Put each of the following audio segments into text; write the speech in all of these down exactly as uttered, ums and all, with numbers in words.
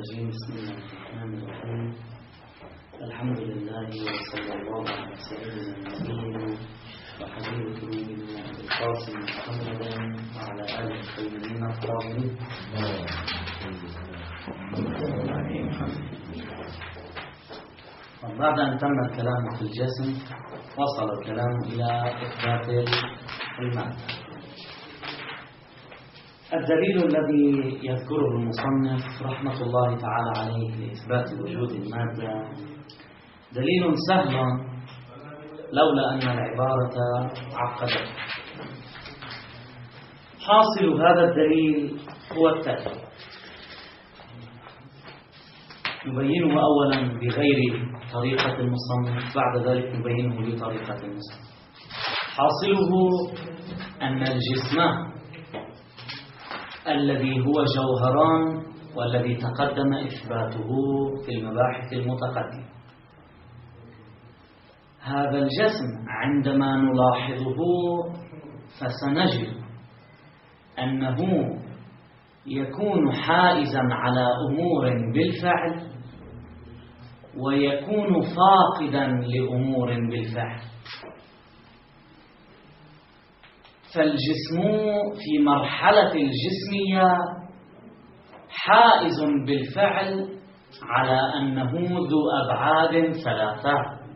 الرجيم. بسم الله الرحمن الرحيم. الحمد لله وصلى الله على سيدنا نبينا وحبيب قلوبنا أبي القاسم محمدا وعلى آله الطيبين الطاهرين. بعد أن تم الكلام في الجسم وصل الكلام إلى إثبات المادة. الدليل الذي يذكره المصنف رحمة الله تعالى عليه لإثبات وجود المادة دليل سهل لولا أن العبارة عقدته. حاصل هذا الدليل هو التالي: نبينه أولا بغير طريقة المصنف، بعد ذلك نبينه بطريقة المصنف. حاصله أن الجسم الذي هو جوهران والذي تقدم إثباته في المباحث المتقدمة، هذا الجسم عندما نلاحظه فسنجد أنه يكون حائزا على أمور بالفعل ويكون فاقدا لأمور بالفعل. فالجسم في مرحلة الجسمية حائز بالفعل على أنه ذو أبعاد ثلاثة.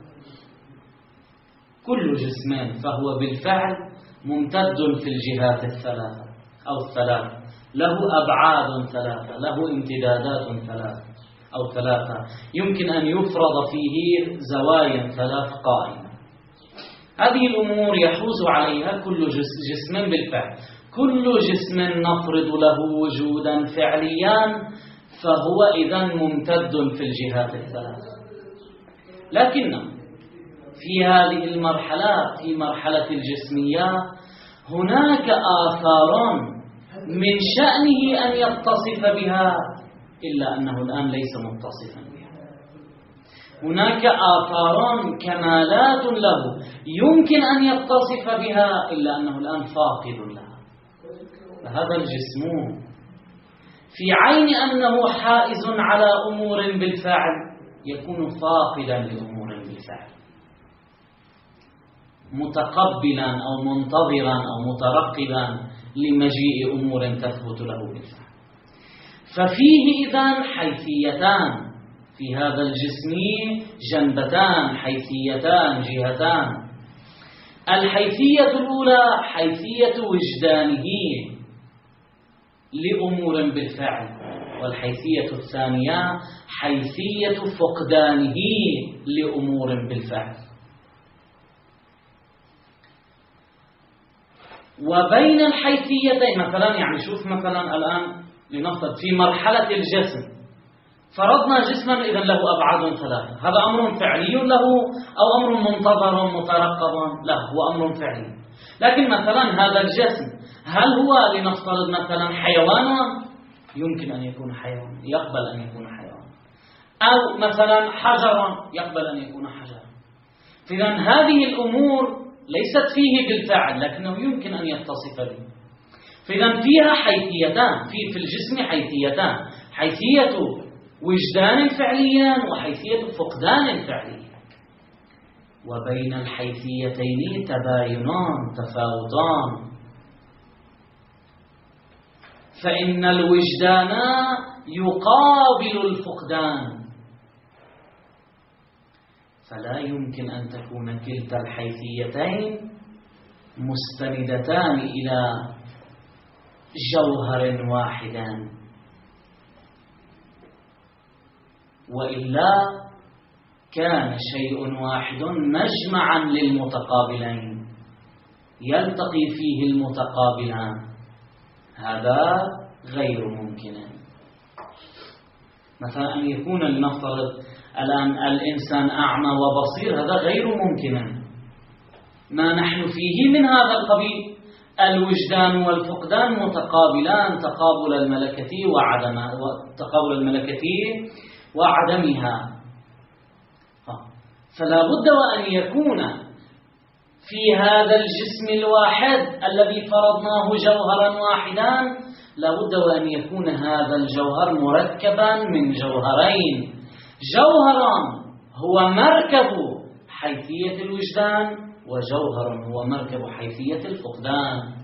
كل جسم فهو بالفعل ممتد في الجهات الثلاثة أو الثلاثة، له أبعاد ثلاثة، له امتدادات ثلاثة أو ثلاثة، يمكن أن يفرض فيه زوايا ثلاث قائمة. هذه الأمور يحوز عليها كل جسم بالفعل. كل جسم نفرض له وجودا فعليا فهو إذن ممتد في الجهات الثلاثة. لكن في هذه المرحلة، في مرحلة الجسمية، هناك آثار من شأنه أن يتصف بها إلا أنه الآن ليس متصفا بها. هناك آثار كمالات له يمكن أن يتصف بها إلا أنه الآن فاقد لها. فهذا الجسم في عين أنه حائز على أمور بالفعل يكون فاقدا لأمور بالفعل، متقبلا أو منتظرا أو مترقبا لمجيء أمور تثبت له بالفعل. ففيه إذن حيثيتان في هذا الجسم، جنبتان حيثيتان جهتان. الحيثية الأولى حيثية وجدانه لأمور بالفعل، والحيثية الثانية حيثية فقدانه لأمور بالفعل. وبين الحيثيتين مثلا، يعني شوف مثلا الآن لنفترض في مرحلة الجسم فرضنا جسما إذا له أبعاد ثلاثة، هذا أمر فعلي له أو أمر منتظر مترقب له؟ هو أمر فعلي. لكن مثلا هذا الجسم هل هو لنفترض مثلا حيوانا؟ يمكن أن يكون حيوان، يقبل أن يكون حيوان. أو مثلا حجرا، يقبل أن يكون حجرا. فإذا هذه الأمور ليست فيه بالفعل لكنه يمكن أن يتصف به. فإذا فيها حيثيتان، في في الجسم حيثيتان، حيثية وجدان فعليا وحيثية فقدان فعليا. وبين الحيثيتين تباينان تفاوتان. فإن الوجدان يقابل الفقدان، فلا يمكن أن تكون كلتا الحيثيتين مستندتان إلى جوهر واحد، وإلا كان شيء واحد مجمعا للمتقابلين يلتقي فيه المتقابلان، هذا غير ممكن. مثلا أن يكون لنفترض الآن الإنسان أعمى وبصير، هذا غير ممكن. ما نحن فيه من هذا القبيل. الوجدان والفقدان متقابلان تقابل الملكة وعدم تقابل الملكة وعدمها. فلا بد وأن يكون في هذا الجسم الواحد الذي فرضناه جوهرا واحدا لابد وأن يكون هذا الجوهر مركبا من جوهرين، جوهر هو مركب حيثية الوجدان، وجوهر هو مركب حيثية الفقدان.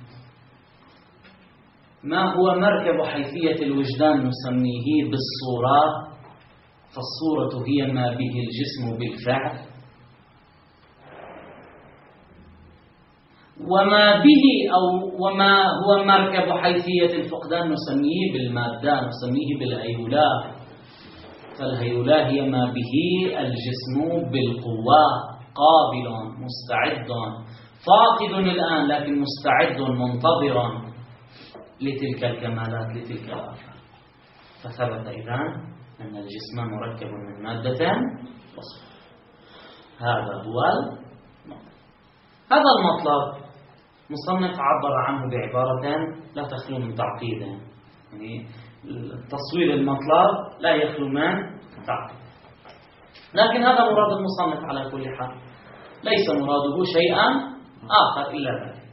ما هو مركب حيثية الوجدان؟ نسميه بالصورة، فالصورة هي ما به الجسم بالفعل، وما به أو وما هو مركب حيثية الفقدان نسميه بالمادة، نسميه بالهيولاه. فالهيولاه هي ما به الجسم بالقوة، قابل مستعد فاقد الآن لكن مستعد منتظرا لتلك الكمالات لتلك الآثار. فثبت إذن أن الجسم مركب من مادة وصفة. هذا هو المطلب. هذا المطلب مصنف عبر عنه بعبارة لا تخلو من تعقيد، يعني تصوير المطلب لا يخلو من تعقيد، لكن هذا مراد المصنف على كل حال، ليس مراده شيئا آخر إلا ذلك.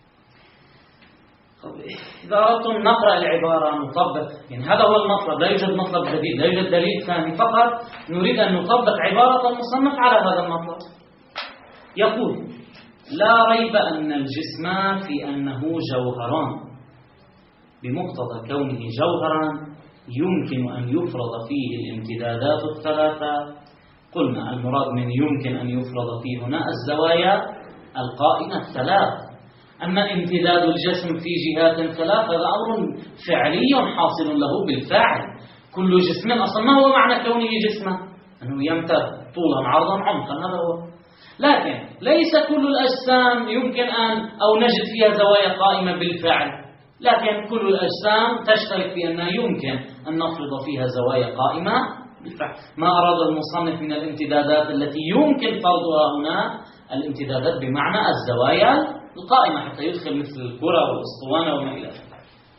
إذا أردتم نقرأ العبارة نطبق، يعني هذا هو المطلب، لا يوجد مطلب جديد، لا يوجد دليل ثاني، فقط نريد أن نطبق عبارة المصنف على هذا المطلب. يقول: لا ريب أن الجسم في أنه جوهران، بمقتضى كونه جوهرا يمكن أن يفرض فيه الامتدادات الثلاثة. قلنا المراد من يمكن أن يفرض فيه هنا الزوايا القائمة الثلاث. أما امتداد الجسم في جهات ثلاث هذا أمر فعلي حاصل له بالفعل. كل جسم أصلا ما هو معنى كونه جسما؟ أنه يمتد طولا عرضا عمقا، هذا هو. لكن ليس كل الأجسام يمكن أن أو نجد فيها زوايا قائمة بالفعل، لكن كل الأجسام تشترك في أنها يمكن أن نفرض فيها زوايا قائمة بالفعل. ما أراد المصنف من الامتدادات التي يمكن فرضها هنا الامتدادات بمعنى الزوايا القائمة، حتى يدخل مثل الكرة والأسطوانة وما إلى ذلك.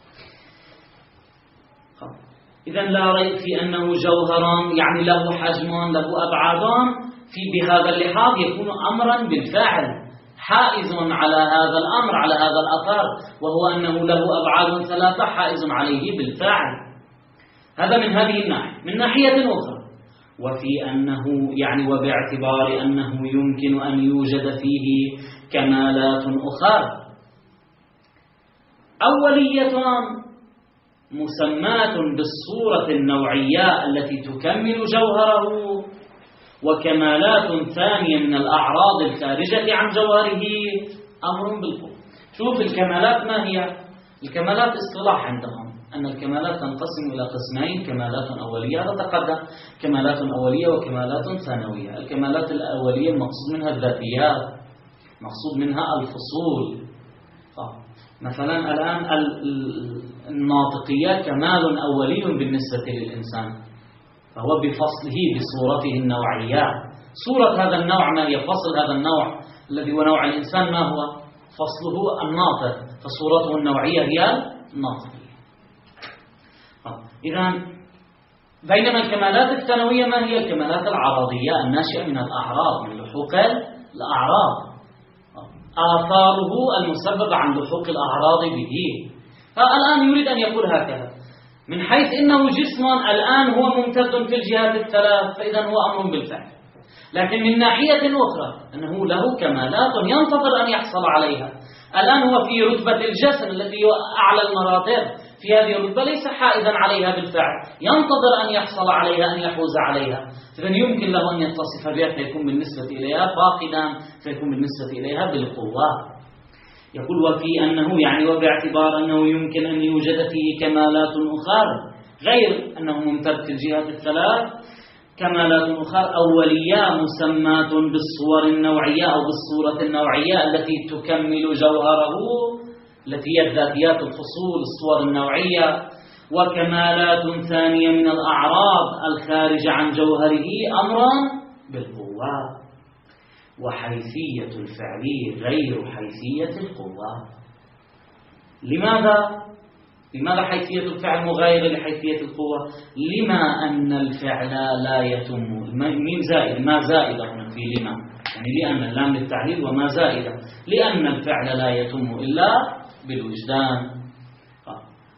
إذن لا ريب في أنه جوهران، يعني له حجم له أبعاد، في بهذا اللحاظ يكون أمرا بالفعل حائز على هذا الأمر، على هذا الأثر، وهو أنه له أبعاد ثلاثة حائز عليه بالفعل. هذا من هذه الناحية. من ناحية أخرى، وفي أنه يعني وباعتبار أنه يمكن أن يوجد فيه كمالات أخرى أولية مسماة بالصورة النوعية التي تكمل جوهره، وكمالات ثانية من الأعراض الخارجة عن جوهره، أمر بالقوة. شوف الكمالات ما هي؟ الكمالات اصطلاح عندهم أن الكمالات تنقسم إلى قسمين: كمالات أولية، هذا تقدم، كمالات أولية وكمالات ثانوية. الكمالات الأولية المقصود منها الذاتيات، مقصود منها الفصول. مثلا الآن الناطقية كمال أولي بالنسبة للإنسان، فهو بفصله بصورته النوعية. صورة هذا النوع ما هي؟ فصل هذا النوع الذي هو نوع الإنسان ما هو؟ فصله الناطق، فصورته النوعية هي الناطقية. إذن بينما الكمالات الثانوية ما هي؟ الكمالات العرضية الناشئة من الأعراض، من لحوق الأعراض، آثاره المسببة عن لحوق الأعراض به. فالآن يريد أن يقول هكذا: من حيث إنه جسم الآن هو ممتد في الجهات الثلاث، فإذا هو أمر بالفعل. لكن من ناحية أخرى أنه له كمالات ينتظر أن يحصل عليها. الآن هو في رتبة الجسم التي هو أعلى المراتب، في هذه الرتبة ليس حائزا عليها بالفعل، ينتظر أن يحصل عليها، أن يحوز عليها. فإذن يمكن له أن يتصف بها فيكون بالنسبة إليها فاقدا، فيكون بالنسبة إليها بالقوة. يقول: وفي أنه يعني وباعتبار أنه يمكن أن يوجد فيه كمالات أخرى غير أنه ممتد في الجهات الثلاث، كمالات أخرى أولية مسماة بالصور النوعية أو بالصورة النوعية التي تكمل جوهره، التي هي الذاتيات الفصول الصور النوعية، وكمالات ثانية من الأعراض الخارجة عن جوهره، أمرا بالقوة. وحيثية الفعل غير حيثية القوة. لماذا؟ لماذا حيثية الفعل مغايرة لحيثية القوة؟ لما أن الفعل لا يتم. مين زائد؟ ما زائدة هنا في لما، يعني لأن اللام للتعليل وما زائدة، لأن الفعل لا يتم إلا بالوجدان.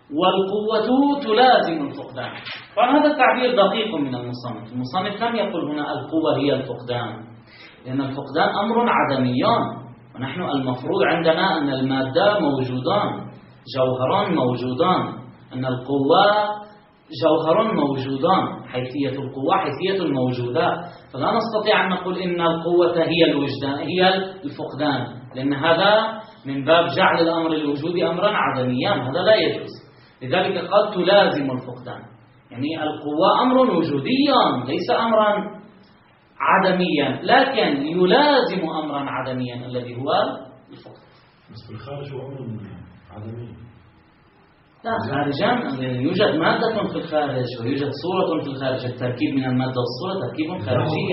والقوة تلازم الفقدان. طبعا هذا التعبير دقيق من المصنف. المصنف لم يقل هنا القوة هي الفقدان، لأن الفقدان أمر عدميان، ونحن المفروض عندنا أن المادة موجودان، جوهران موجودان، أن القوة جوهر موجودان، حيثية القوة حيثية الموجودات، فلا نستطيع أن نقول إن القوة هي الوجدان هي الفقدان، لأن هذا من باب جعل الأمر الوجودي أمرا عدميا، هذا لا يجوز. لذلك قد تلازم الفقدان، يعني القوة أمر وجودي ليس أمرا عدميا، لكن يلازم أمرا عدميا الذي هو الفقدان. بس في الخارج هو أمر عدمي. لا، خارجا يوجد مادة في الخارج ويوجد صورة في الخارج، التركيب من المادة والصورة تركيب خارجي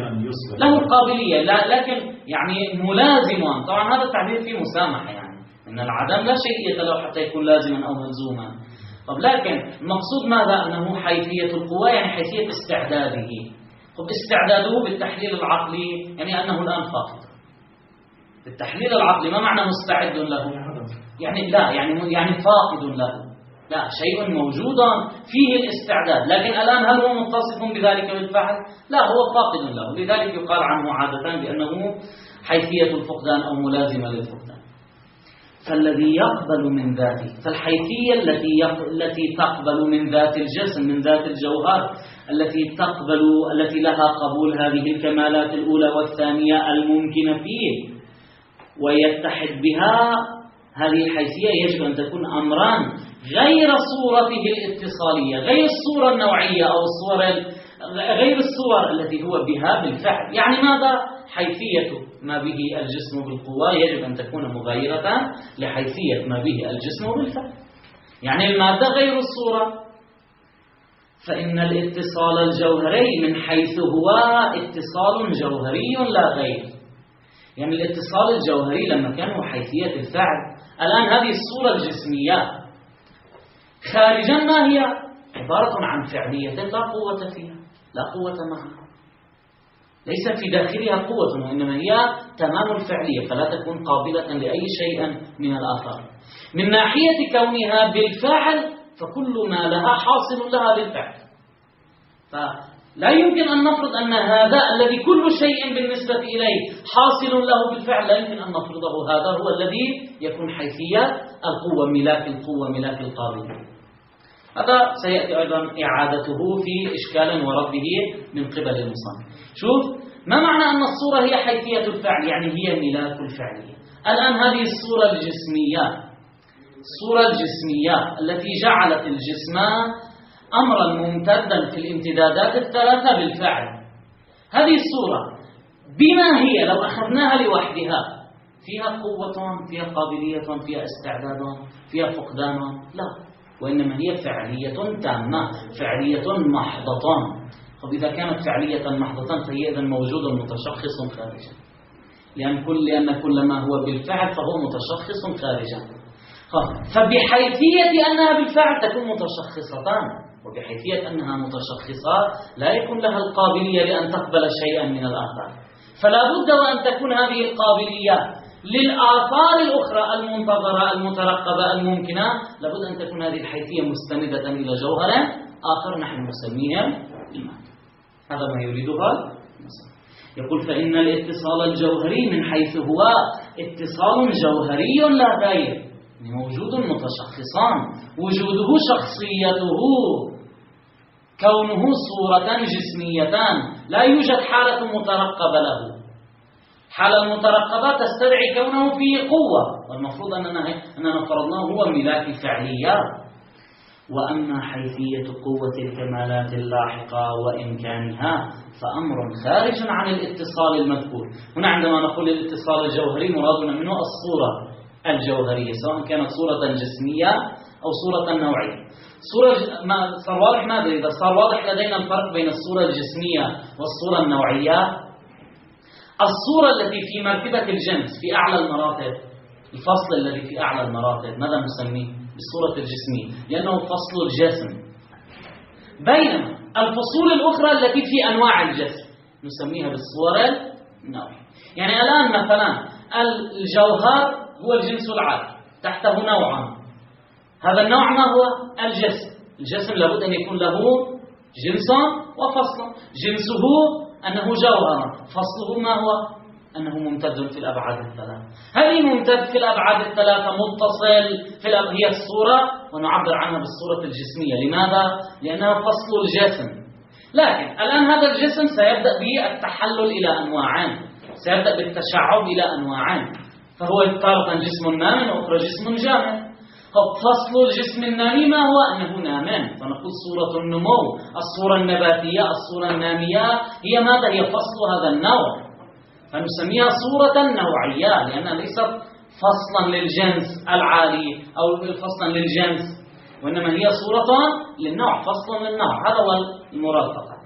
له القابلية، لا لكن يعني ملازما. طبعا هذا التعبير فيه مسامحة، يعني أن العدم لا شيء له حتى يكون لازما أو ملزوما. طب لكن المقصود ماذا؟ أنه حيثية القوة يعني حيثية استعداده. طب استعداده بالتحليل العقلي يعني أنه الآن فاقد. بالتحليل العقلي ما معنى مستعد له؟ يعني لا يعني يعني فاقد له، لا شيء موجود فيه الاستعداد، لكن الآن هل هو متصف بذلك بالفعل؟ لا، هو فاقد له، لذلك يقال عنه عادة بأنه حيثية الفقدان أو ملازمة للفقدان. فالذي يقبل من ذاته، فالحيثية التي التي تقبل من ذات الجسم، من ذات الجوهر، التي تقبل التي لها قبول هذه الكمالات الأولى والثانية الممكنة فيه ويتحد بها، هذه الحيثية يجب أن تكون أمران غير صورته الاتصالية، غير الصورة النوعية أو الصور غير الصور التي هو بها بالفعل. يعني ماذا؟ حيثية ما به الجسم بالقوة يجب أن تكون مغايرة لحيثية ما به الجسم بالفعل، يعني المادة غير الصورة. فإن الاتصال الجوهري من حيث هو اتصال جوهري لا غير، يعني الاتصال الجوهري لما كان هو حيثية الفعل، الآن هذه الصورة الجسمية خارجا ما هي؟ عبارة عن فعلية لا قوة فيها، لا قوة معها، ليس في داخلها قوة، وإنما هي تمام الفعلية، فلا تكون قابلة لأي شيء من الآثار. من ناحية كونها بالفعل فكل ما لها حاصل لها بالفعل، فلا يمكن أن نفرض أن هذا الذي كل شيء بالنسبة إليه حاصل له بالفعل، لا يمكن أن نفرضه هذا هو الذي يكون حيثية القوة، ملاك القوة، ملاك القابلية. هذا سيأتي أيضا إعادته في إشكال ورده من قبل المصنف. شوف، ما معنى أن الصورة هي حيثية الفعل؟ يعني هي ملاك الفعلية. الآن هذه الصورة الجسمية، الصورة الجسمية التي جعلت الجسم أمرا ممتدا في الامتدادات الثلاثة بالفعل، هذه الصورة بما هي لو أخذناها لوحدها فيها قوة، فيها قابلية، فيها استعداد، فيها فقدان؟ لا، وإنما هي فعلية تامة، فعلية محضة. طب إذا كانت فعلية محضة فهي إذن موجود متشخص خارجا، لأن كل لأن كل ما هو بالفعل فهو متشخص خارجا. فبحيثية أنها بالفعل تكون متشخصتان، وبحيثية أنها متشخصة لا يكون لها القابلية لأن تقبل شيئا من الآثار، فلا بد وأن تكون هذه القابلية للآثار الأخرى المنتظرة المترقبة الممكنة، لابد أن تكون هذه الحيثية مستندة إلى جوهر آخر نحن نسميه المادة. هذا ما يريدها المصنف. يقول فإن الاتصال الجوهري من حيث هو اتصال جوهري لا غير، موجود متشخصان، وجوده شخصيته، كونه صورة جسميتان، لا يوجد حالة مترقبة له. حالة المترقبة تستدعي كونه فيه قوة، والمفروض أننا أننا فرضناه هو ملاك الفعليات. وأما حيثية قوة الكمالات اللاحقة وإمكانها فأمر خارج عن الاتصال المذكور. هنا عندما نقول الاتصال الجوهري مرادنا منه الصورة الجوهرية، سواء كانت صورة جسمية أو صورة نوعية. صورة ما صار واضح ماذا؟ إذا صار واضح لدينا الفرق بين الصورة الجسمية والصورة النوعية. الصورة التي في مرتبة الجنس في أعلى المراتب، الفصل الذي في أعلى المراتب ماذا نسميه؟ بالصورة الجسمية، لأنه فصل الجسم. بينما الفصول الأخرى التي في أنواع الجسم نسميها بالصور النوعية. يعني الآن مثلا الجوهر هو الجنس العادي، تحته نوعان، هذا النوع ما هو؟ الجسم. الجسم لابد أن يكون له جنس وفصل. جنسه أنه جوهر، فصله ما هو؟ أنه ممتد في الأبعاد الثلاثة. هل ممتد في الأبعاد الثلاثة متصل في الأب... هي الصورة، ونعبر عنها بالصورة الجسمية. لماذا؟ لأنها فصل الجسم. لكن الآن هذا الجسم سيبدأ بالتحلل إلى أنواعين، سيبدأ بالتشعب إلى أنواعين، فهو تارة جسم نام وأخرى جسم جامد. فصل الجسم النامي ما هو؟ أنه نامان، فنقول صورة النمو. الصورة النباتية، الصورة النامية هي ماذا؟ هي فصل هذا النوع، فنسميها صورة نوعية، لأنها ليست فصلا للجنس العالي أو فصلا للجنس، وإنما هي صورة للنوع، فصل للنوع. هذا هو المراد فقط.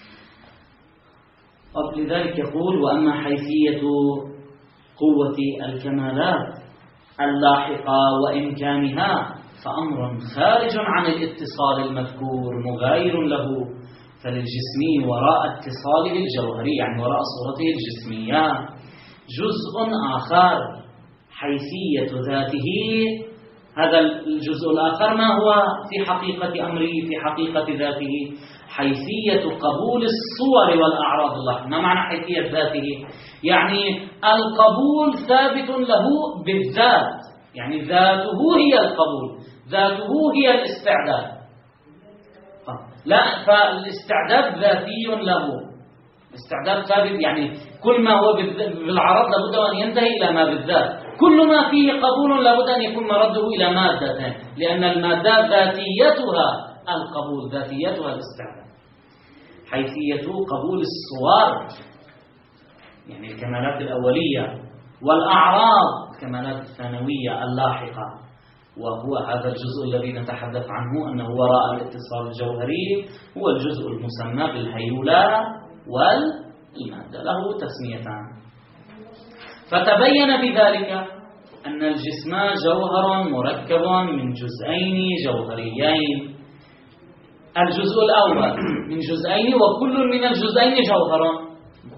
لذلك يقول: وأما حيثية قوة الكمالات اللاحقة وإمكانها فأمر خارج عن الاتصال المذكور مغاير له، فللجسمي وراء اتصاله الجوهري، يعني وراء صورته الجسمية، جزء آخر حيثية ذاته. هذا الجزء الآخر ما هو في حقيقة أمره، في حقيقة ذاته؟ حيثية قبول الصور والأعراض الله. ما معنى حيثية ذاته؟ يعني القبول ثابت له بالذات، يعني ذاته هي القبول، ذاته هي الاستعداد. لا، فالاستعداد ذاتي له، الاستعداد ثابت، يعني كل ما هو بالعرض لابد أن ينتهي إلى ما بالذات. كل ما فيه قبول لابد أن يكون مرده إلى مادة، لأن المادة ذاتيتها القبول، ذاتيتها الاستعداد. حيثية قبول الصور، يعني الكمالات الأولية، والأعراض الكمالات الثانوية اللاحقة، وهو هذا الجزء الذي نتحدث عنه أنه وراء الاتصال الجوهري، هو الجزء المسمى بالهيولة والمادة، له تسميتان. فتبين بذلك أن الجسم جوهر مركب من جزئين جوهريين. الجزء الأول من جزئين، وكل من الجزئين جوهر.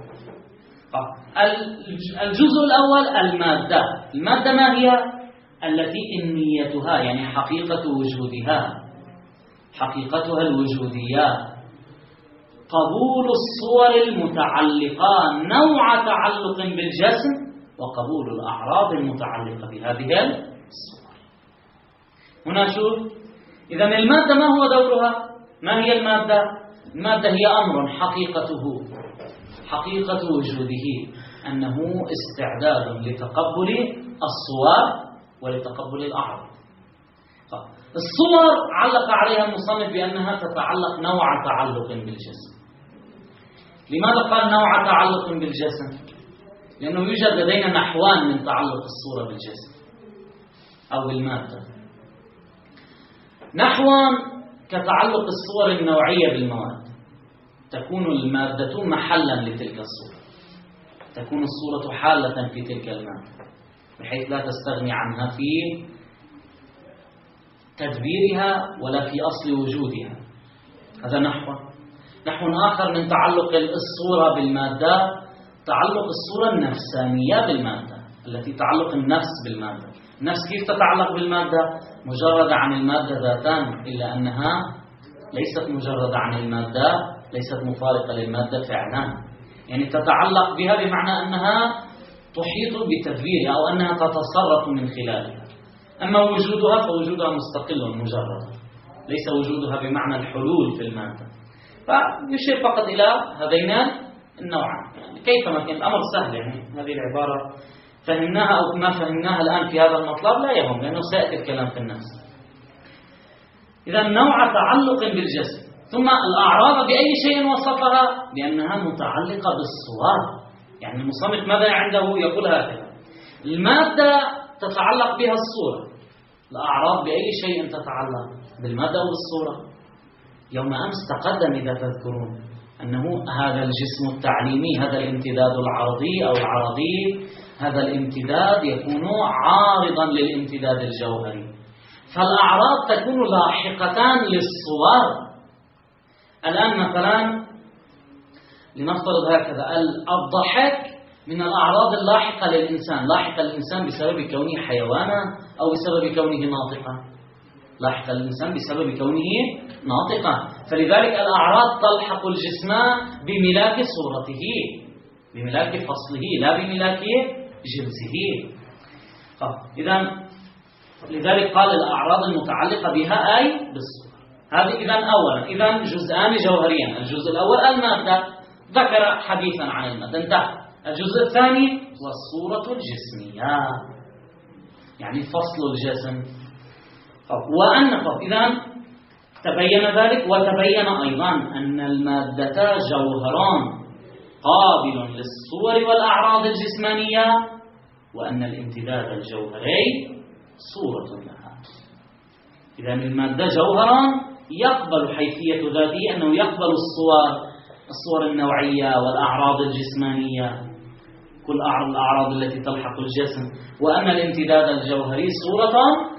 الجزء الأول المادة. المادة ما هي؟ التي إنيتها، يعني حقيقة وجودها، حقيقتها الوجودية، قبول الصور المتعلقة، نوع تعلق بالجسم، وقبول الأعراض المتعلقة بهذه الصور. هنا شوف، إذا المادة ما هو دورها؟ ما هي المادة؟ المادة هي أمر حقيقته، حقيقة وجوده أنه استعداد لتقبل الصور ولتقبل الأعراض. الصور علق عليها المصنف بأنها تتعلق نوع تعلق بالجسم. لماذا قال نوع تعلق بالجسم؟ لأنه يوجد لدينا نحوان من تعلق الصورة بالجسم أو بالمادة. نحوان كتعلق الصور النوعية بالمواد، تكون المادة محلا لتلك الصورة، تكون الصورة حالة في تلك المادة بحيث لا تستغني عنها في تدبيرها ولا في أصل وجودها. هذا نحو. نحو آخر من تعلق الصورة بالمادة تعلق الصورة النفسانية بالمادة، التي تعلق النفس بالمادة. النفس كيف تتعلق بالمادة؟ مجردة عن المادة ذاتان، إلا أنها ليست مجردة عن المادة، ليست مفارقة للمادة فعلا، يعني تتعلق بها بمعنى أنها تحيط بتدبيرها أو أنها تتصرف من خلالها. أما وجودها فوجودها مستقل مجرد، ليس وجودها بمعنى الحلول في المادة. فيشير فقط إلى هذين النوعان، يعني كيفما كان الأمر سهل. يعني هذه العبارة فهمناها أو ما فهمناها الآن في هذا المطلب لا يهم، لأنه سيأتي الكلام في النفس. إذا نوع تعلق بالجسم. ثم الأعراض بأي شيء وصفها؟ بأنها متعلقة بالصور. يعني المصنف ماذا عنده؟ يقول هكذا: المادة تتعلق بها الصورة، الأعراض بأي شيء تتعلق؟ بالمادة وبالصورة. يوم أمس تقدم إذا تذكرون أنه هذا الجسم التعليمي، هذا الامتداد العرضي أو العرضي، هذا الامتداد يكون عارضا للامتداد الجوهري، فالأعراض تكون لاحقتان للصور. الآن مثلا لنفترض هكذا: الضحك من الأعراض اللاحقة للإنسان، لاحقة للإنسان بسبب كونه حيوانا أو بسبب كونه ناطقا. لاحق الإنسان بسبب كونه ناطقا. فلذلك الأعراض تلحق الجسم بملاك صورته، بملاك فصله، لا بملاك جنسه. إذن لذلك قال الأعراض المتعلقة بها أي بالصورة. هذه إذن أولا إذن جزءان جوهريان. الجزء الأول المادة، ذكر حديثا عن المادة، انتهى. الجزء الثاني والصورة الجسمية، يعني فصل الجسم. وأن إذن تبين ذلك، وتبين أيضا أن المادة جوهران قابل للصور والأعراض الجسمانية، وأن الامتداد الجوهري صورة لها. إذن المادة جوهران يقبل حيثية ذاته أنه يقبل الصور الصور النوعية والأعراض الجسمانية، كل الأعراض التي تلحق الجسم، وأن الامتداد الجوهري صورة.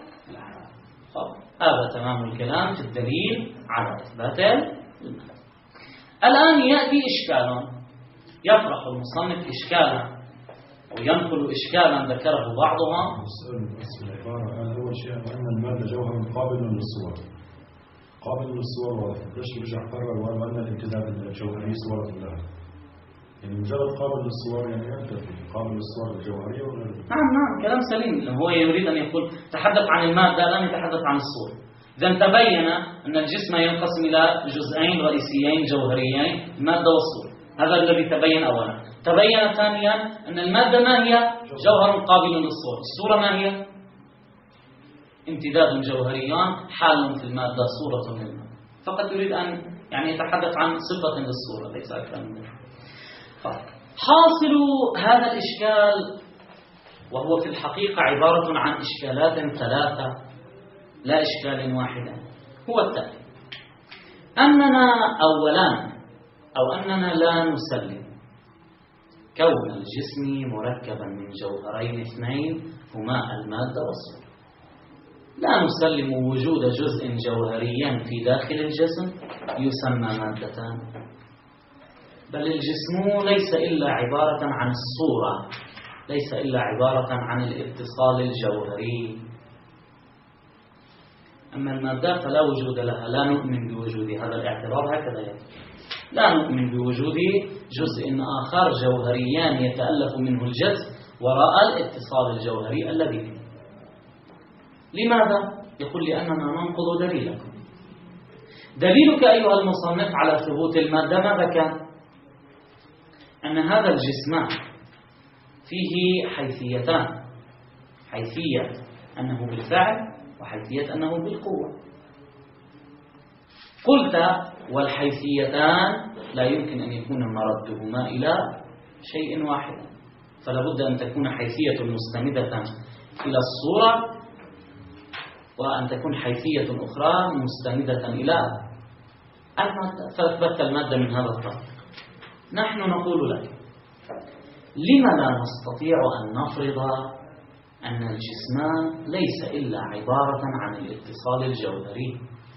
هذا تمام الكلام في الدليل على إثبات المادة. الآن يأتي إشكال، يطرح المصنف إشكالا وينقل إشكالا ذكره بعضها. بس العبارة أول شيء أن المادة جوهر قابل للصور، قابل للصور، وليش يرجع قرر وأن الامتداد الجوهري صورة لها، يعني مجرد قابل للصور يعني ينتفي قابل للصور الجوهرية ولا؟ نعم نعم كلام سليم. هو يريد أن يقول تحدث عن المادة لم يتحدث عن الصور. إذن تبين أن الجسم ينقسم إلى جزئين رئيسيين جوهريين، المادة والصورة. هذا الذي تبين أولا. تبين ثانيا أن المادة ما هي؟ جوهر قابل للصور. الصورة ما هي؟ امتداد جوهريان حال في المادة، صورة منها. فقط يريد أن يعني يتحدث عن صفة للصورة ليس أكثر من ذلك. حاصل هذا الإشكال، وهو في الحقيقة عبارة عن إشكالات ثلاثة لا إشكال واحدا، هو التالي: أننا أولا أو أننا لا نسلم كون الجسم مركبا من جوهرين اثنين هما المادة والصورة. لا نسلم وجود جزء جوهري في داخل الجسم يسمى مادتان، بل الجسم ليس إلا عبارة عن الصورة، ليس إلا عبارة عن الاتصال الجوهري. أما المادة فلا وجود لها، لا نؤمن بوجود هذا الاعتراض هكذا يعني. لا نؤمن بوجود جزء آخر جوهريان يتألف منه الجسم وراء الاتصال الجوهري الذي فيه. لماذا؟ يقول لأننا ننقض دليلكم. دليلك أيها المصنف على ثبوت المادة ماذا كان؟ أن هذا الجسم فيه حيثيتان، حيثية أنه بالفعل وحيثية أنه بالقوة. قلت والحيثيتان لا يمكن أن يكون مردهما إلى شيء واحد، فلا بد أن تكون حيثية مستندة إلى الصورة، وأن تكون حيثية أخرى مستندة إلى المادة، فأثبت المادة من هذا الطريق. نحن نقول لك لما لا نستطيع أن نفرض أن الجسم ليس إلا عبارة عن الاتصال الجوهري؟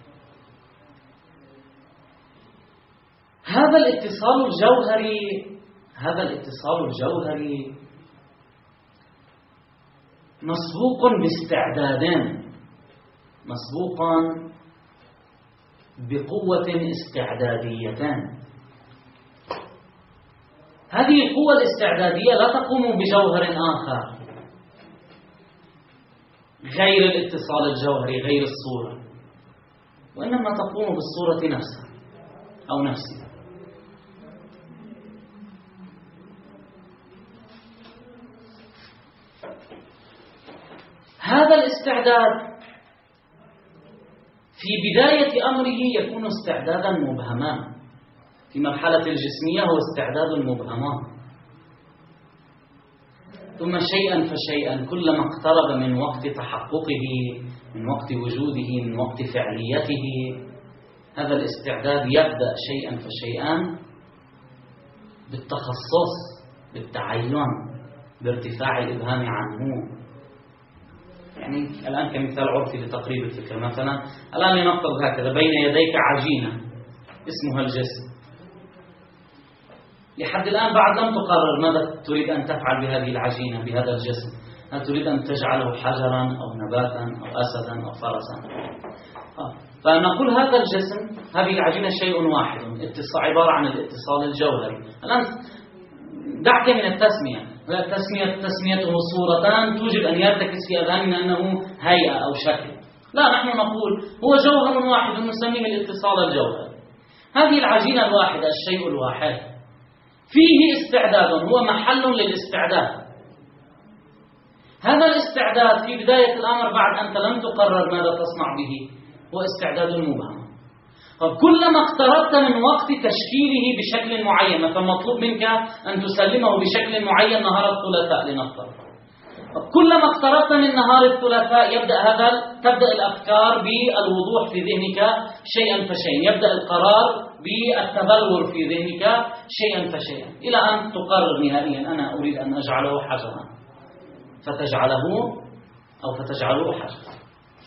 هذا الاتصال الجوهري هذا الاتصال الجوهري مسبوق باستعدادين، مسبوقا بقوة استعداديتان. هذه القوة الاستعدادية لا تقوم بجوهر آخر غير الاتصال الجوهري، غير الصورة، وإنما تقوم بالصورة نفسها أو نفسها. هذا الاستعداد في بداية أمره يكون استعدادا مبهما، في مرحلة الجسمية هو استعداد مبهما، ثم شيئا فشيئا كلما اقترب من وقت تحققه، من وقت وجوده، من وقت فعليته، هذا الاستعداد يبدأ شيئا فشيئا بالتخصص، بالتعين، بارتفاع الإبهام عنه. يعني الآن كمثال عرفي لتقريب الفكرة، مثلا الآن لنفترض هكذا: بين يديك عجينة اسمها الجسم. لحد الآن بعد لم تقرر ماذا تريد أن تفعل بهذه العجينة، بهذا الجسم. هل تريد أن تجعله حجرا أو نباتا أو أسدا أو فرسا؟ فنقول هذا الجسم، هذه العجينة شيء واحد، اتصال عبارة عن الاتصال الجوهري. الآن دعك من التسمية، التسمية تسميته صورتان توجب أن يرتكز في أذهاننا أنه هيئة أو شكل. لا، نحن نقول هو جوهر واحد نسميه الاتصال الجوهري. هذه العجينة الواحدة، الشيء الواحد فيه استعداد، هو محل للاستعداد. هذا الاستعداد في بداية الأمر بعد أنت لم تقرر ماذا تصنع به هو استعداد مبهم. كلما اقتربت من وقت تشكيله بشكل معين، فمطلوب منك أن تسلمه بشكل معين نهار الثلاثاء لنفترض، كلما اقتربت من نهار الثلاثاء يبدأ هذا تبدأ الأفكار بالوضوح في ذهنك شيئا فشيئا، يبدأ القرار بالتبلور في ذهنك شيئا فشيئا، إلى أن تقرر نهائيا أنا أريد أن أجعله حجرا، فتجعله أو فتجعله حجرا.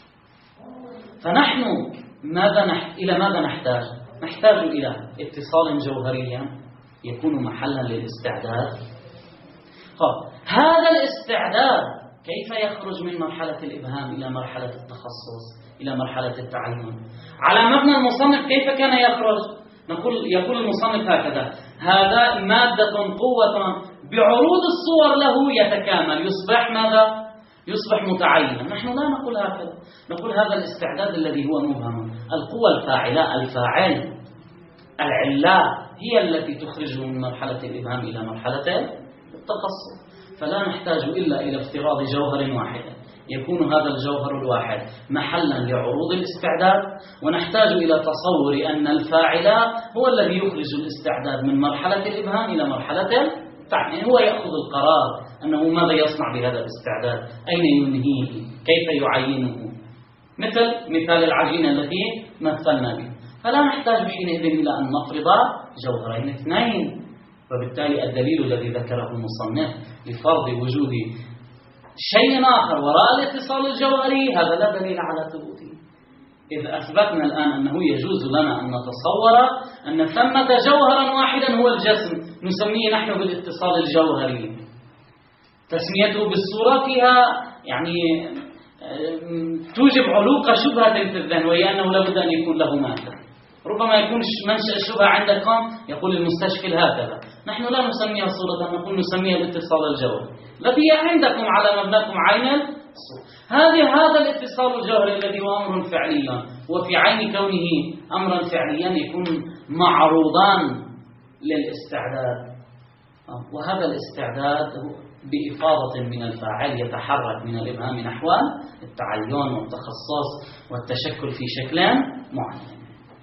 فنحن ماذا نح... إلى ماذا نحتاج؟ نحتاج إلى اتصال جوهري يكون محلا للاستعداد. طب هذا الاستعداد كيف يخرج من مرحلة الإبهام إلى مرحلة التخصص إلى مرحلة التعين؟ على مبنى المصنف كيف كان يخرج؟ نقول يقول المصنف هكذا: هذا مادة قوة بعروض الصور له يتكامل، يصبح ماذا؟ يصبح متعينا. نحن لا نقول هكذا، نقول هذا الاستعداد الذي هو مبهم، القوى الفاعلة، الفاعل، العلاء هي التي تخرجه من مرحلة الإبهام إلى مرحلة التخصص. فلا نحتاج إلا إلى افتراض جوهر واحد يكون هذا الجوهر الواحد محلا لعروض الاستعداد، ونحتاج إلى تصور أن الفاعل هو الذي يخرج الاستعداد من مرحلة الإبهام إلى مرحلة التعيين. هو يأخذ القرار أنه ماذا يصنع بهذا الاستعداد، أين ينهيه، كيف يعينه، مثل مثال العجينة التي مثلنا به. فلا نحتاج حينئذ إلى أن نفرض جوهرين اثنين. وبالتالي الدليل الذي ذكره المصنف لفرض وجود شيء آخر وراء الاتصال الجوهري هذا لا دليل على ثبوته، إذ أثبتنا الآن أنه يجوز لنا أن نتصور أن ثمة جوهرا واحدا هو الجسم نسميه نحن بالاتصال الجوهري. تسميته بالصورة فيها يعني توجب علوق شبهة في الذهن، وهي أنه لابد أن يكون له مادة. ربما يكون منشأ الشبهة عندكم يقول المستشكل هكذا، نحن لا نسميها صورة، نقول نسميها الاتصال الجوهري الذي عندكم على مبناكم عين الصورة. هذه هذا الاتصال الجوهري الذي هو أمر فعلي، وفي عين كونه أمرا فعليا يكون معروضان للاستعداد، وهذا الاستعداد بإفاضة من الفاعل يتحرك من الإبهام نحو التعين والتخصص والتشكل في شكل معين.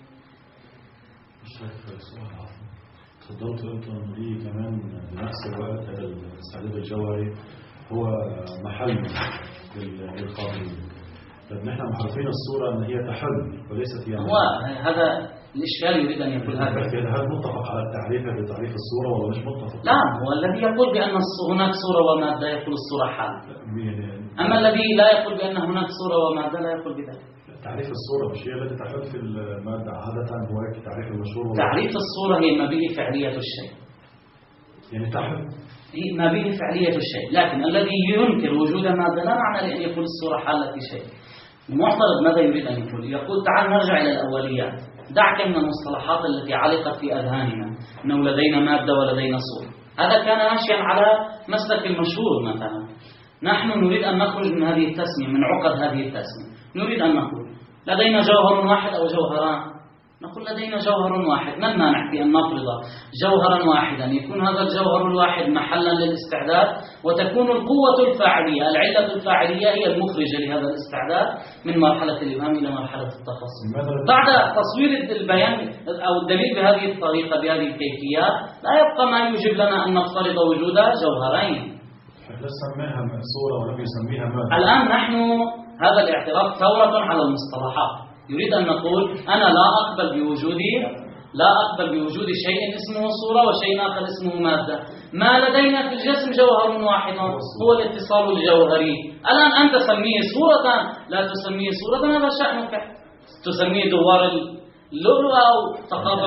تفضلت أنتم لي كمان بنفس الوقت هذا الاستعداد الجوهري هو محل للقابلين. طب نحن محرفين الصورة أن هي تحل وليست هي. هو هذا الإشكال يريد أن يقول هذا. هل متفق على التعريف بتعريف الصورة ولا مش متفق؟ لا، هو الذي يقول بأن هناك صورة ومادة يقول الصورة حال. أما الذي لا يقول بأن هناك صورة ومادة لا يقول بذلك. تعريف الصورة مش هي التي تحل في المادة عادة، هو تعريف المشهور. تعريف الصورة هي ما به فعلية الشيء. يعني تحل ما به فعلية الشيء، لكن الذي ينكر وجود مادة لا معنى لأن يقول الصورة حالة في شيء. المعترض ماذا يريد أن يقول؟ يقول تعال نرجع إلى الأوليات، دعك من المصطلحات التي علقت في أذهاننا أنه لدينا مادة ولدينا صورة. هذا كان ماشيا على مسلك المشهور. مثلا نحن نريد أن نخرج من هذه التسمية، من عقد هذه التسمية، نريد أن نقول لدينا جوهر واحد أو جوهران. نقول لدينا جوهر واحد، ما المانع في أن نفرض جوهرا واحدا يكون هذا الجوهر الواحد محلا للاستعداد، وتكون القوة الفاعلية، العلة الفاعلية هي المخرجة لهذا الاستعداد من مرحلة الإبهام إلى مرحلة التخصص. بعد تصوير البيان أو الدليل بهذه الطريقة بهذه الكيفية لا يبقى ما يوجب لنا أن نفترض وجود جوهرين. لا سميها صورة ولم يسميها مادة. الآن نحن هذا الاعتراف ثورة على المصطلحات. يريد أن نقول أنا لا أقبل بوجود لا أقبل بوجود شيء اسمه صورة وشيء آخر اسمه مادة. ما لدينا في الجسم جوهر واحد هو الاتصال الجوهري. الآن أنت تسميه صورة لا تسميه صورة، هذا شأنك. تسميه دوار اللؤلؤ أو تقاطع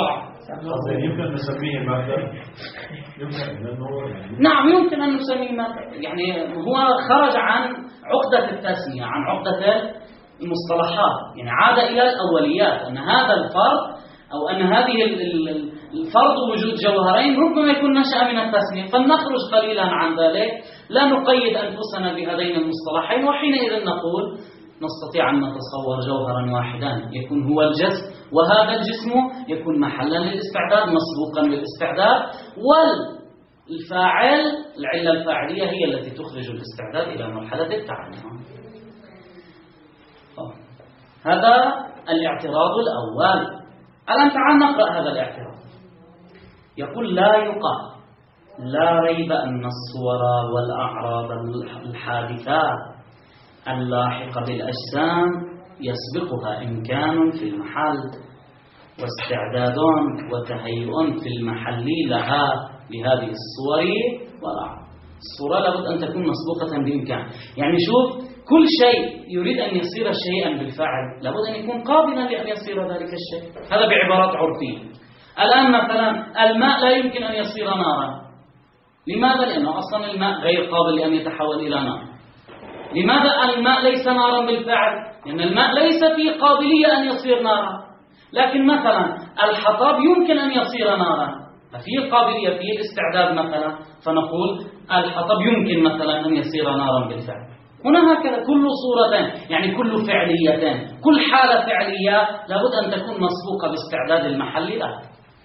يمكن نسميه مادة. يمكن لأنه نعم يمكن أن نسميه مادة. يعني هو خرج عن عقدة التسمية، عن عقدة المصطلحات، يعني عاد إلى الأوليات، أن هذا الفرد أو أن هذه الفرض وجود جوهرين ربما يكون نشأ من التسمية. فلنخرج قليلا عن ذلك، لا نقيد أنفسنا بهذين المصطلحين، وحينئذ نقول نستطيع أن نتصور جوهرا واحدا يكون هو الجسم، وهذا الجسم يكون محلا للاستعداد مسبوقا للاستعداد، والفاعل العلة الفاعلية هي التي تخرج الاستعداد إلى مرحلة التعلم. هذا الاعتراض الأول. الآن تعال نقرأ هذا الاعتراض. يقول لا يقال لا ريب أن الصور والأعراض الحادثات اللاحقة بالأجسام يسبقها إمكان في المحل واستعداد وتهيؤ في المحل لها لهذه الصور والأعراض. الصورة لابد أن تكون مسبوقة بإمكان، يعني شوف كل شيء يريد أن يصير شيئا بالفعل لابد أن يكون قابلا لأن يصير ذلك الشيء. هذا بعبارات عرفية. الآن مثلا الماء لا يمكن أن يصير نارا. لماذا؟ لأنه أصلا الماء غير قابل لأن يتحول إلى نار. لماذا الماء ليس نارا بالفعل؟ لأن الماء ليس فيه قابلية أن يصير نارا. لكن مثلا الحطب يمكن أن يصير نارا، ففيه قابلية، فيه الاستعداد مثلا، فنقول الحطب يمكن مثلا أن يصير نارا بالفعل. هنا هكذا كل صورة، يعني كل فعلية، كل حالة فعلية لابد أن تكون مسبوقة باستعداد المحل لها.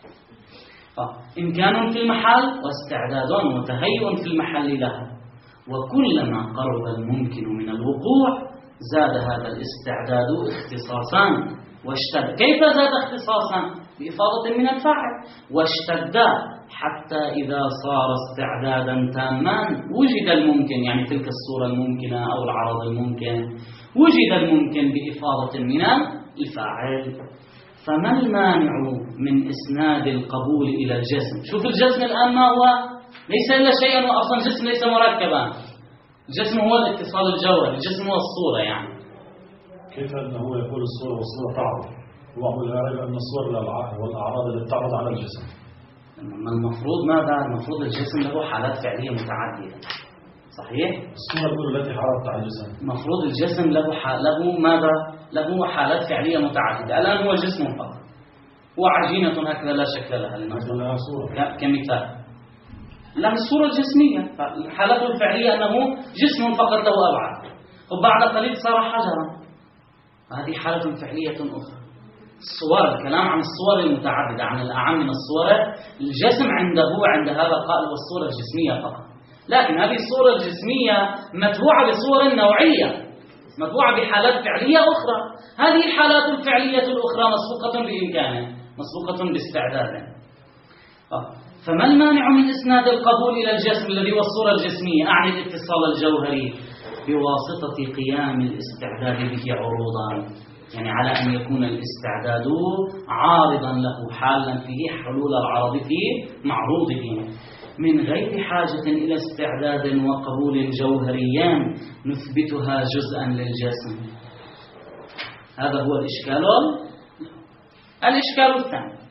إمكان في المحل واستعداد وتهيؤ في المحل لها، وكلما قرب الممكن من الوقوع زاد هذا الاستعداد اختصاصا واشتد. كيف زاد اختصاصا؟ بإفاضة من الفاعل. واشتد حتى إذا صار استعدادا تاما وجد الممكن، يعني تلك الصورة الممكنة أو العرض الممكن وجد الممكن بإفاضة من الفاعل. فما المانع من إسناد القبول إلى الجسم؟ شوف الجسم الآن ما هو؟ ليس إلا شيئا، وأصلا الجسم ليس مركبا. الجسم هو الاتصال الجوهري، الجسم هو الصورة. يعني كيف أنه يقول الصورة والصورة تعرض؟ وهو لا ريب أن الصور والأعراض اللي تعرض على الجسم. المفروض ماذا؟ المفروض الجسم له حالات فعلية متعددة، صحيح؟ الصورة الأولى التي عرضت على الجسم. المفروض الجسم له حال له ماذا؟ له حالات فعلية متعددة. الآن هو جسم فقط، هو عجينة هكذا لا شكل لها لنفسه. لها صورة. لا كمثال. لا الصورة الجسمية، حالته الفعلية أنه جسم فقط له أبعاد، وبعد قليل صار حجرا. هذه حالة فعلية أخرى. الصور، الكلام عن الصور المتعددة، عن الأعم من الصور. الجسم عنده عند هذا القائل والصورة الجسمية فقط، لكن هذه الصورة الجسمية متبوعة بصور نوعية، متبوعة بحالات فعلية أخرى. هذه الحالات الفعلية الأخرى مسبوقة بإمكانه، مسبوقة باستعداده. فما المانع من إسناد القبول إلى الجسم الذي هو الصورة الجسمية؟ أعني الاتصال الجوهري بواسطة قيام الاستعداد به عروضا، يعني على أن يكون الاستعداد عارضا له، حالا فيه حلول العرض في معروضه، من غير حاجة إلى استعداد وقبول جوهريان نثبتها جزءا للجسم. هذا هو الإشكال. الإشكال الثاني،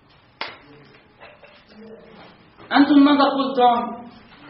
أنتم ماذا قلتم؟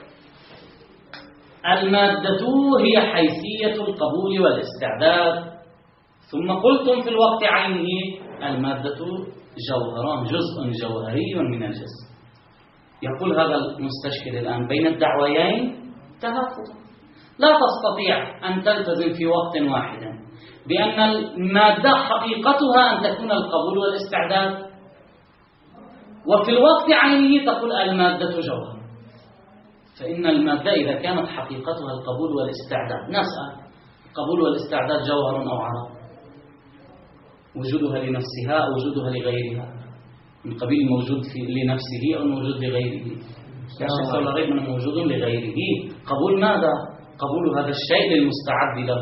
المادة هي حيثية القبول والاستعداد، ثم قلتم في الوقت عينه المادة جوهران، جزء جوهري من الجسم. يقول هذا المستشكل الآن بين الدعويين تناقض. لا تستطيع أن تلتزم في وقت واحد بأن المادة حقيقتها أن تكون القبول والاستعداد، وفي الوقت عينه تقول المادة جوهر. فإن المادة إذا كانت حقيقتها القبول والاستعداد، نسأل القبول والاستعداد جوهر أو عرض؟ وجودها لنفسها أو وجودها لغيرها؟ من قبيل موجود في لنفسه أو موجود لغيره؟ لا شك ولا ريب أنه موجود لغيره. قبول ماذا؟ قبول هذا الشيء للمستعد له.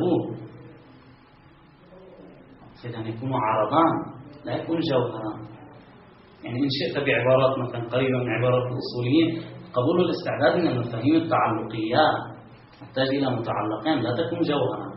إذا يكون عرضان لا يكون جوهران. يعني إن شئت بعبارات مثلا قريبة من عبارات الأصوليين، قبول الاستعداد من المفاهيم التعلقيات، تحتاج إلى متعلقين، لا تكون جوهرا،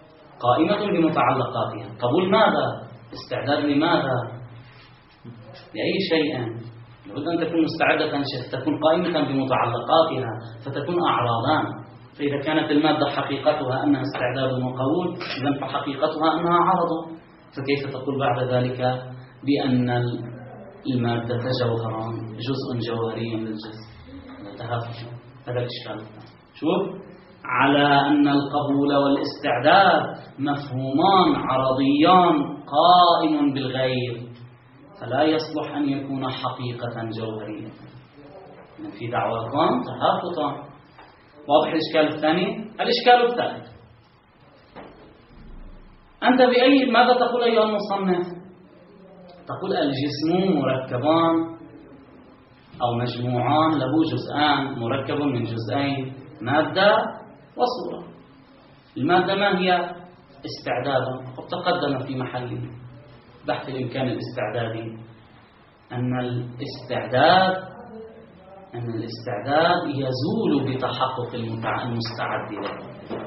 قائمة بمتعلقاتها. قبول ماذا؟ استعداد لماذا؟ لأي شيء لابد أن تكون مستعدة، تكون قائمة بمتعلقاتها فتكون أعراضان. فإذا كانت المادة حقيقتها أنها استعداد وقبول، إذن فحقيقتها أنها عرض، فكيف تقول بعد ذلك بأن المادة جوهر جزء جوهري للجسم؟ تهافت. هذا الإشكال. شوف، على أن القبول والاستعداد مفهومان عرضيان قائم بالغير، فلا يصلح أن يكون حقيقة جوهرية. في دعواكم تهافتان. واضح الإشكال الثاني؟ الإشكال الثالث، أنت بأي ماذا تقول أيها المصنف؟ تقول الجسم مركبان أو مجموعان له جزءان، مركب من جزئين، مادة وصورة. المادة ما هي؟ استعداد. قد تقدم في محله بحث الإمكان الاستعدادي أن الاستعداد أن الاستعداد يزول بتحقق المستعد له.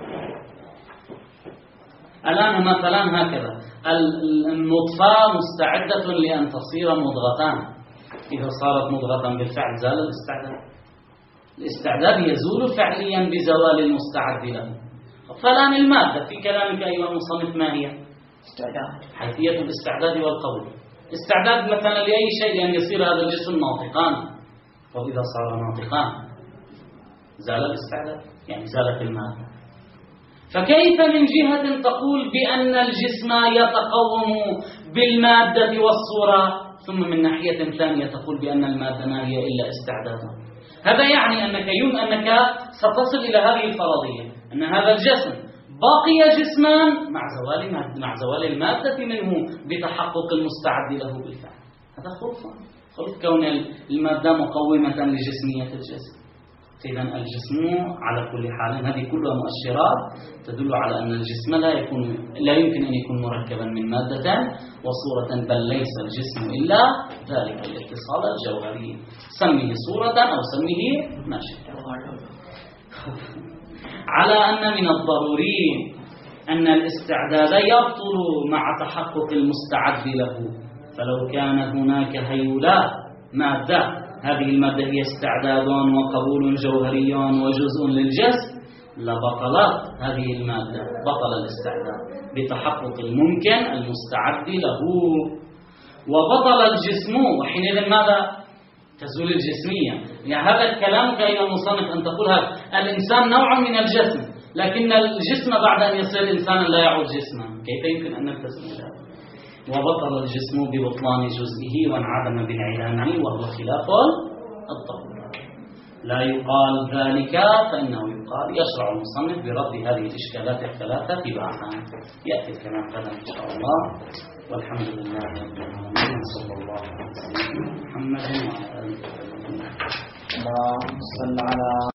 الآن مثلا هكذا النطفة مستعدة لأن تصير مضغتان، إذا صارت مضغة بالفعل زال الاستعداد. الاستعداد يزول فعليا بزوال المستعد له. فالآن المادة في كلامك أيها المصنف ما هي؟ استعداد. حيثية الاستعداد والقول. استعداد مثلا لأي شيء لأن يصير هذا الجسم ناطقان، وإذا صار ناطقان زال الاستعداد، يعني زالت المادة. فكيف من جهة تقول بأن الجسم يتقوم بالمادة والصورة، ثم من ناحية ثانية تقول بأن المادة ما هي إلا استعداد؟ هذا يعني أنك يوم أنك ستصل إلى هذه الفرضية أن هذا الجسم بقي جسما مع زوال مع زوال المادة منه بتحقق المستعد له بالفعل. هذا خلف خلف كون المادة مقومة لجسمية الجسم. إذن الجسم على كل حال هذه كلها مؤشرات تدل على أن الجسم لا يكون لا يمكن أن يكون مركبا من مادة وصورة، بل ليس الجسم إلا ذلك الاتصال الجوهري، سميه صورة أو سميه ما شئت. على أن من الضروري أن الاستعداد يبطل مع تحقق المستعد له، فلو كان هناك هيولات مادة هذه المادة هي استعداد وقبول جوهري وجزء للجسم لبطلت هذه المادة، بطل الاستعداد بتحقق الممكن المستعد له، وبطل الجسم. وحينئذ ماذا؟ تزول الجسمية. يعني هذا الكلام أيها المصنف أن تقول هذا الإنسان نوع من الجسم، لكن الجسم بعد أن يصير إنسانا لا يعود جسما. كيف يمكن أن نلتزم هذا؟ وبطل الجسم ببطلان جزئه وانعدم بانعدامه، وهو خلاف الضرورة. لا يقال ذلك، فإنه يقال يشرع المصنف برد هذه الإشكالات الثلاثة تباعا. يأتي الكلام غدا إن شاء الله، والحمد لله رب العالمين، صلى الله عليه وسلم محمد وعلى آله وسلم. اللهم صل على